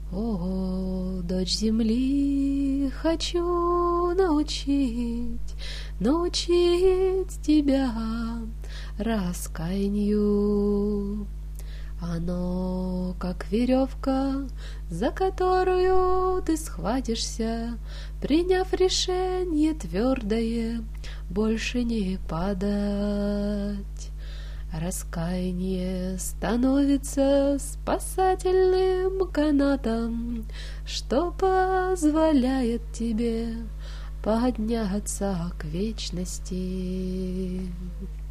О, дочь земли, хочу научить тебя раскаянию. Оно, как веревка, за которую ты схватишься, приняв решение твердое, больше не падать. Раскаяние становится спасательным канатом, что позволяет тебе подняться к вечности.